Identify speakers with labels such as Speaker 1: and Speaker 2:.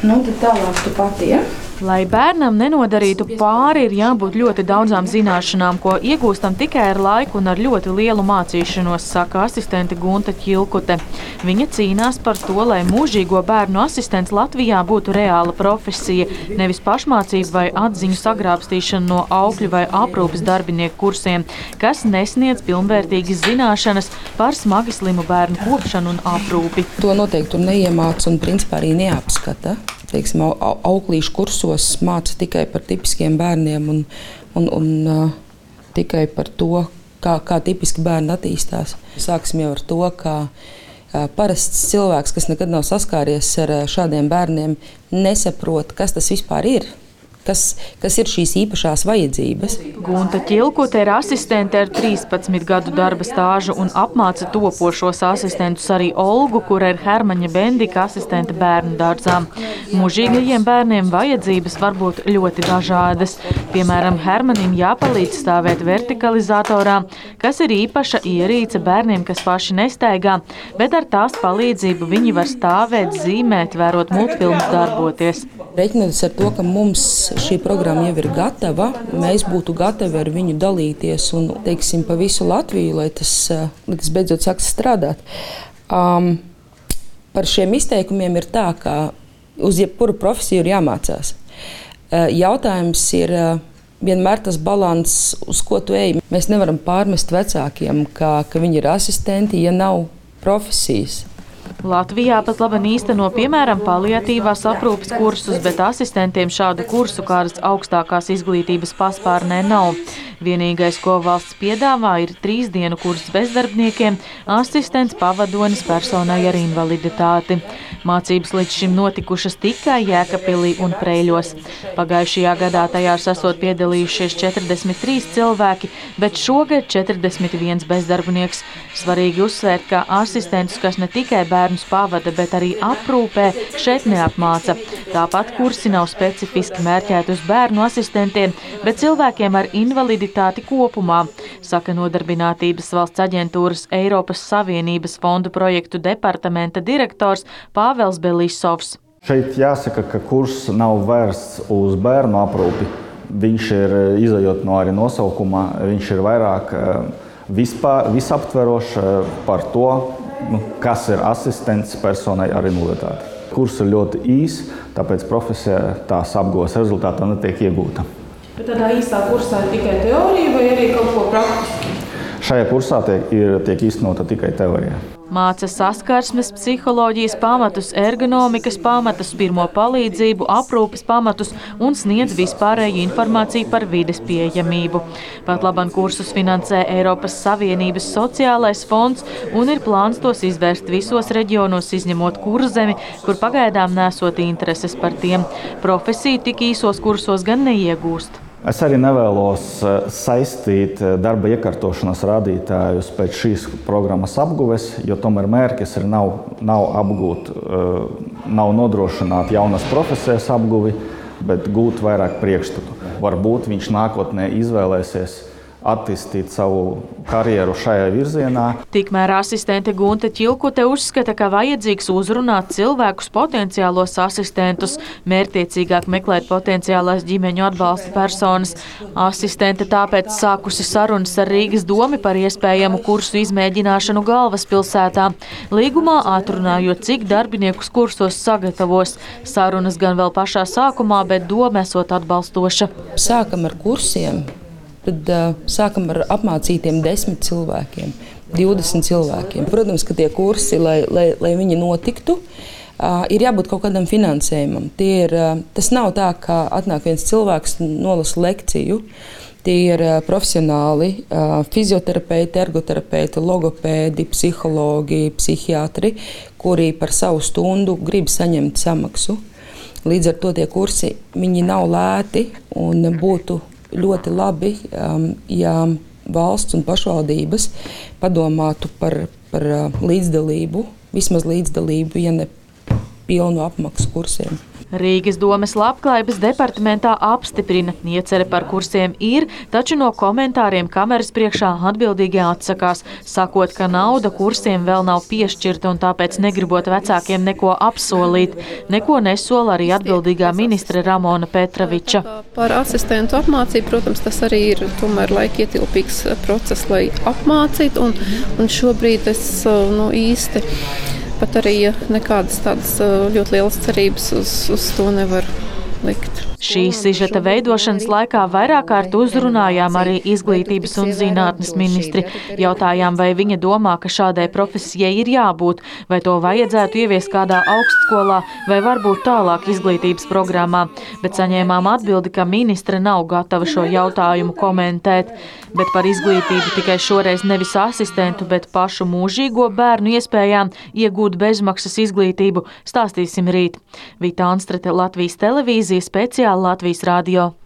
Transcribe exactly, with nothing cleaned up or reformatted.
Speaker 1: Nu, tad tālāk tu pati, ja?
Speaker 2: Lai bērnam nenodarītu pāri, ir jābūt ļoti daudzām zināšanām, ko iegūstam tikai ar laiku un ar ļoti lielu mācīšanos, saka asistente Gunta Ķilkute. Viņa cīnās par to, lai mūžīgo bērnu asistents Latvijā būtu reāla profesija, nevis pašmācība vai atziņu sagrābstīšana no aukļu vai aprūpes darbinieku kursiem, kas nesniedz pilnvērtīgas zināšanas par smagi slimu bērnu kopšanu un aprūpi.
Speaker 1: To noteikti tur neiemāc un principā arī neapskata. Teiksim, auklīšu kursos māca tikai par tipiskiem bērniem un, un, un uh, tikai par to, kā, kā tipiski bērni attīstās. Sāksim jau ar to, ka uh, parasts cilvēks, kas nekad nav saskāries ar uh, šādiem bērniem, nesaprot, kas tas vispār ir. Kas, kas ir šīs īpašās vajadzības.
Speaker 2: Gunta Ķilkute ir asistente ar trīspadsmit gadu darba stāžu un apmāca topošos asistentus arī Olgu, kura ir Hermaņa Bendika asistente bērnu dārzā. Mūžīgajiem bērniem vajadzības var būt ļoti dažādas. Piemēram, Hermanim jāpalīdz stāvēt vertikalizatorā, kas ir īpaša ierīce bērniem, kas paši nestaigā, bet ar tās palīdzību viņi var stāvēt, zīmēt, vērot multfilmus, darboties.
Speaker 1: Reiķinoties ar to, ka mums šī programma jau ir gatava, mēs būtu gatavi ar viņu dalīties un, teiksim, pa visu Latviju, lai tas, lai tas beidzot sāks strādāt. Um, par šiem izteikumiem ir tā, ka uz jebkuru profesiju ir jāmācās. Uh, jautājums ir uh, vienmēr tas balans, uz ko tu ej. Mēs nevaram pārmest vecākiem, ka, ka viņi ir asistenti, ja nav profesijas.
Speaker 2: Latvijā pat labi īsteno, piemēram, paliatīvās aprūpes kursus, bet asistentiem šādu kursu kādas augstākās izglītības paspārnē nav. Vienīgais, ko valsts piedāvā, ir trīs dienu kurs bezdarbniekiem, asistents pavadonis personai ar invaliditāti. Mācības līdz šim notikušas tikai Jēkabpilī un Preiļos. Pagājušajā gadā tajās esot piedalījušies četrdesmit trīs cilvēki, bet šogad četrdesmit viens bezdarbnieks. Svarīgi uzsvērt, ka asistentus, kas ne tikai bērnus pavada, bet arī aprūpē, šeit neapmāca. Tāpat kursi nav specifiski mērķēti uz bērnu asistentiem, bet cilvēkiem ar invaliditāti kopumā, saka Nodarbinātības valsts aģentūras Eiropas Savienības fondu projektu departamenta direktors Pāvels Belisovs.
Speaker 3: Šeit jāsaka, ka kurs nav vērsts uz bērnu aprūpi. Viņš ir, izejot no arī nosaukuma, viņš ir vairāk vispār, visaptverošs par to, nu, kas ir asistents personai ar invaliditāti. Kurs ir ļoti īs, tāpēc profesija tās apgūves rezultātā netiek iegūta.
Speaker 2: Bet tādā īstā kursā ir tikai teorija vai arī kaut ko praktiski?
Speaker 3: Šajā kursā tiek, ir, tiek īstenota tikai teorija.
Speaker 2: Māca saskarsmes psiholoģijas pamatus, ergonomikas pamatus, pirmo palīdzību, aprūpes pamatus un sniedz vispārēju informāciju par vides pieejamību. Pat laban kursus finansē Eiropas Savienības sociālais fonds un ir plāns tos izvērst visos reģionos, izņemot Kurzemi, kur pagaidām nesot intereses par tiem. Profesiju tik īsos kursos gan neiegūst.
Speaker 3: Es arī nevēlos saistīt darba iekārtošanas rādītājus pēc šīs programmas apguves, jo tomēr mērķis ir nav, nav apgūt, nav nodrošināt jaunas profesijas apguvi, bet gūt vairāk priekšstatu. Varbūt viņš nākotnē izvēlēsies attīstīt savu karjeru šajā virzienā.
Speaker 2: Tikmēr asistente Gunta Ķilkute uzskata, ka vajadzīgs uzrunāt cilvēkus, potenciālos asistentus, mērķtiecīgāk meklēt potenciālās ģimeņu atbalsta personas. Asistente tāpēc sākusi sarunas ar Rīgas domi par iespējamu kursu izmēģināšanu galvaspilsētā. Līgumā atrunājot, cik darbiniekus kursos sagatavos. Sarunas gan vēl pašā sākumā, bet doma esot atbalstoša.
Speaker 1: Sākam ar kursiem. Tad uh, sākam ar apmācītiem desmit cilvēkiem, divdesmit cilvēkiem. Protams, ka tie kursi, lai, lai, lai viņi notiktu, uh, ir jābūt kaut kādam finansējumam. Tie ir, uh, tas nav tā, ka atnāk viens cilvēks nolasa lekciju. Tie ir uh, profesionāli, uh, fizioterapeiti, ergoterapeiti, logopēdi, psihologi, psihiatri, kuri par savu stundu grib saņemt samaksu. Līdz ar to tie kursi viņi nav lēti un būtu ļoti labi, um, ja valsts un pašvaldības padomātu par, par līdzdalību, vismaz līdzdalību, ja ne pilnu apmaksu kursiem.
Speaker 2: Rīgas domes labklājības departamentā apstiprina, iecere par kursiem ir, taču no komentāriem kameras priekšā atbildīgie atsakās, sakot, ka nauda kursiem vēl nav piešķirta un tāpēc negribot vecākiem neko apsolīt. Neko nesola arī atbildīgā ministre Ramona Petraviča.
Speaker 4: Par asistentu apmācību, protams, tas arī ir tomēr laikietilpīgs process, lai apmācītu, un, un šobrīd es nu, īsti pat arī nekādas tādas ļoti lielas cerības uz, uz to nevar likt.
Speaker 2: Šīs sižeta veidošanas laikā vairāk kārt uzrunājām arī izglītības un zinātnes ministri. Jautājām, vai viņa domā, ka šādai profesijai ir jābūt, vai to vajadzētu ieviest kādā augstskolā, vai varbūt tālāk izglītības programmā. Bet saņēmām atbildi, ka ministre nav gatava šo jautājumu komentēt. Bet par izglītību tikai šoreiz nevis asistentu, bet pašu mūžīgo bērnu iespējām iegūt bezmaksas izglītību stāstīsim rīt. Vita Anstrete, Latvijas televīzija, speciāli Latvijas radio.